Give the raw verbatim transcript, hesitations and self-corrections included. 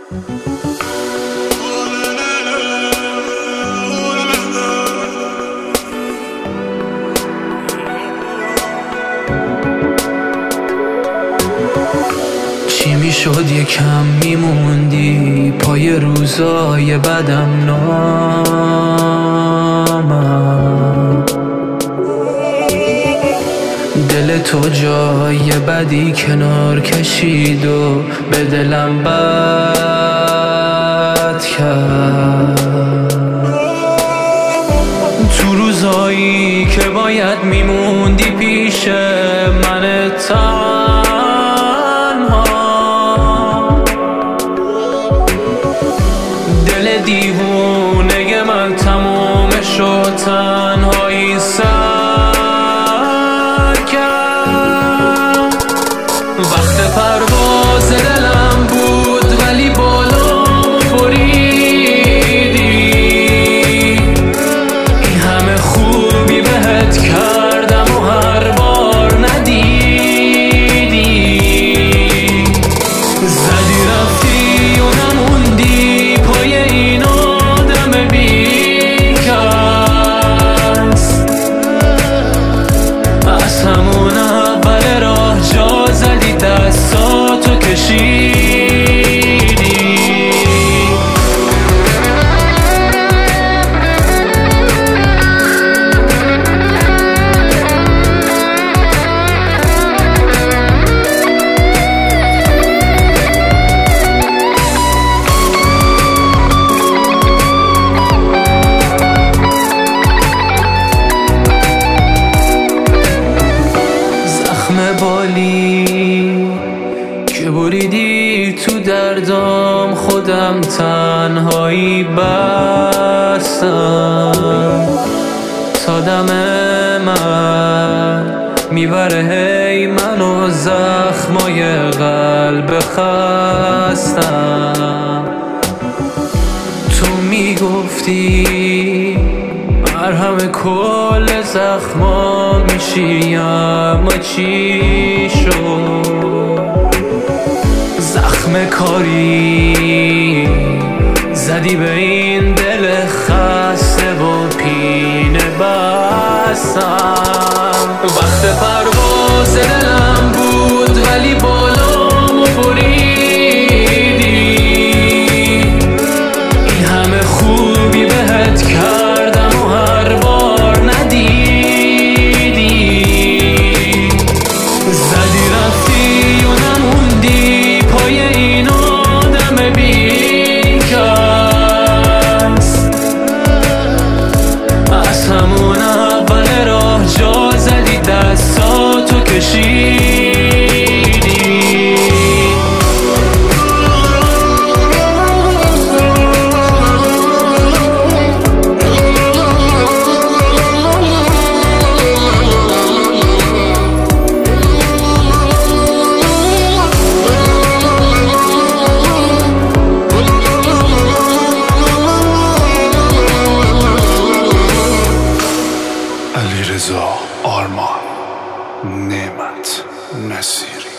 چی میشد یکم میموندی پای روزای بدم نامم، دل تو جای بدی کنار کشید و به دلم بد کرد. تو روزایی که باید میموندی پیش من تنها، دل دیوونه من تموم شد تنهایی سر کرد. وقت پرواز دلم بود ولی بالامو بریدی، این همه خوبی بهت کردم و هر بار ندیدی. زدی رفتی و نموندی پای این آدم بیکس، از همون اول راه جا زدی دستاتو کشیدی. بالی که بریدی تو دردام، خودم تنهایی بستم تا دم من میبره هی منو زخمای قلب خستم. تو میگفتی مرهم کل زخما میشی، اما چی شد؟ زخم کاری زدی به این دل خسته و پینه بستم. وقت پرواز دلم بود ولی بالامو بریدی، این همه خوبی بهت کردم و هر بار ندیدی. زدی رفتی و نموندی پای این آدم بیکس، از همون اول راه جا زدی دستاتو کشیدی. علیرضا آرمان، نعمت نصیری.